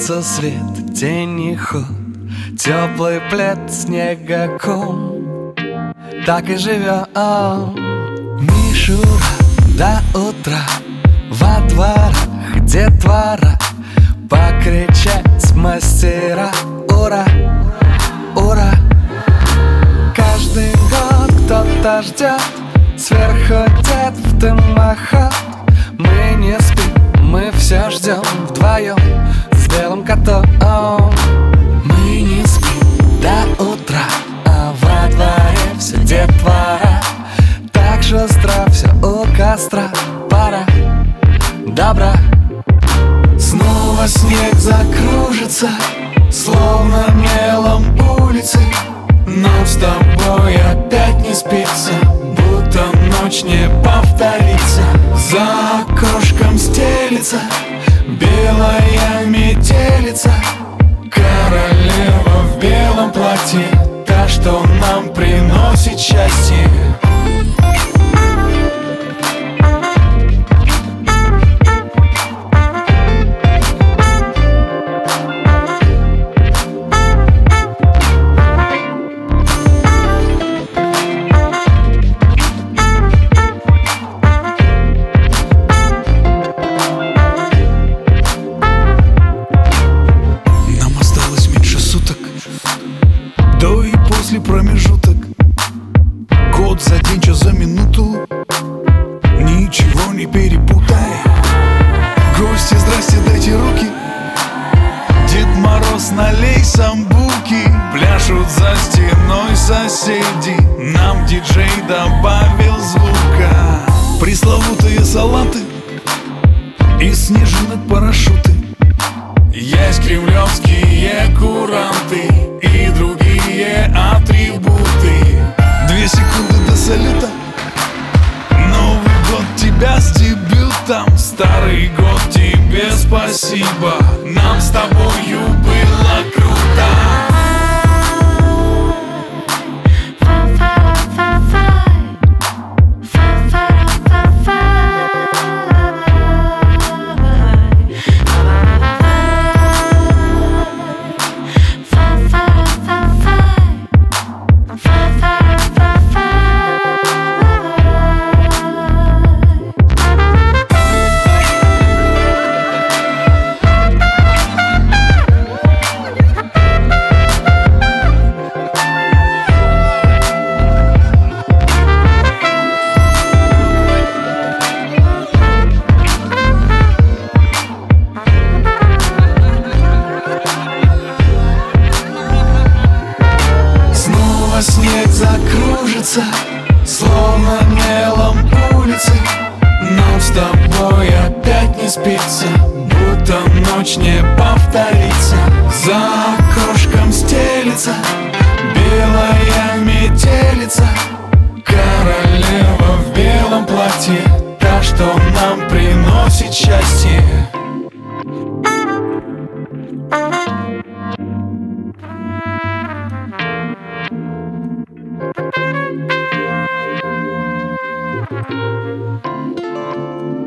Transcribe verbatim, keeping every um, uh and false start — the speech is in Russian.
Солнце, свет, тень и ход, теплый плед, снегоком. Так и живем мишура до утра. Во дворах детвора, покричать мастера. Ура, ура! Каждый год кто-то ждет, сверху дед в дымоход. Мы не спим, мы все ждем вдвоем с белым котом. Мы не спим до утра, а во дворе все детвора. Так шустро все у костра, пора добра. Снова снег закружится, словно мелом улицы. Нам с тобой опять не спится, будто ночь не повторится. За окошком стелится белая метелица. Королева в белом платье, та, что нам приносит счастье. Промежуток, год за день, час за минуту. Ничего не перепутай. Гости, здрасте, дайте руки. Дед Мороз, налей самбуки. Пляшут за стеной соседи. Нам диджей добавил звука. Пресловутые салаты из снежинок парашюты. Есть кремлевские куранты и другие атрибуты. Две секунды до салюта. Новый год тебя с дебютом. Старый год тебе спасибо. Нам с тобою было круто. Снег закружится, словно мелом улицы. Нам с тобой опять не спится, будто ночь не повторится. За окошком стелится белая метелица. Королева в белом платье, та, что нам приносит счастье. Thank you.